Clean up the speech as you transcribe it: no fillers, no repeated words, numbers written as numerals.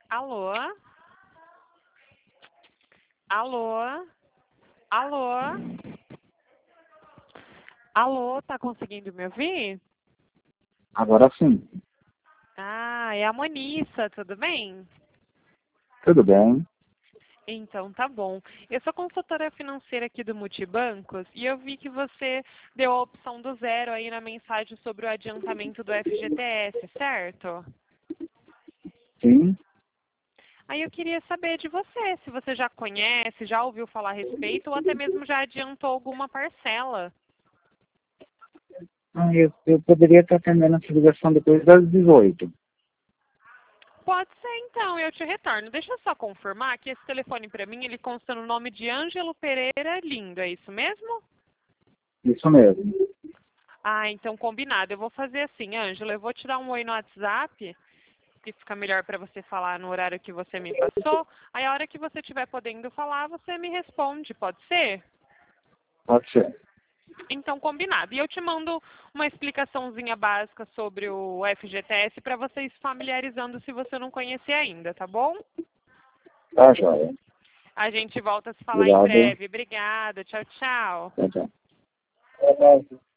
Alô? Alô? Alô? Alô, tá conseguindo me ouvir? Agora sim. Ah, é a Monissa, tudo bem? Tudo bem? Então, tá bom. Eu sou consultora financeira aqui do Multibancos e eu vi que você deu a opção do zero aí na mensagem sobre o adiantamento do FGTS, certo? Sim. Aí eu queria saber de você, se você já conhece, já ouviu falar a respeito ou até mesmo já adiantou alguma parcela. Eu poderia estar atendendo essa ligação depois das 18. Pode ser então, eu te retorno. Deixa eu só confirmar que esse telefone para mim, ele consta no nome de Ângelo Pereira Lindo, é isso mesmo? Isso mesmo. Ah, então combinado. Eu vou fazer assim, Ângelo, eu vou te dar um oi no WhatsApp, que fica melhor para você falar no horário que você me passou. Aí a hora que você estiver podendo falar, você me responde, pode ser? Pode ser. Então, combinado. E eu te mando uma explicaçãozinha básica sobre o FGTS para você ir se familiarizando se você não conhecer ainda, tá bom? Tá, joia. A gente volta a se falar em Obrigado. breve. Obrigada. Tchau, tchau. Tchau, tchau.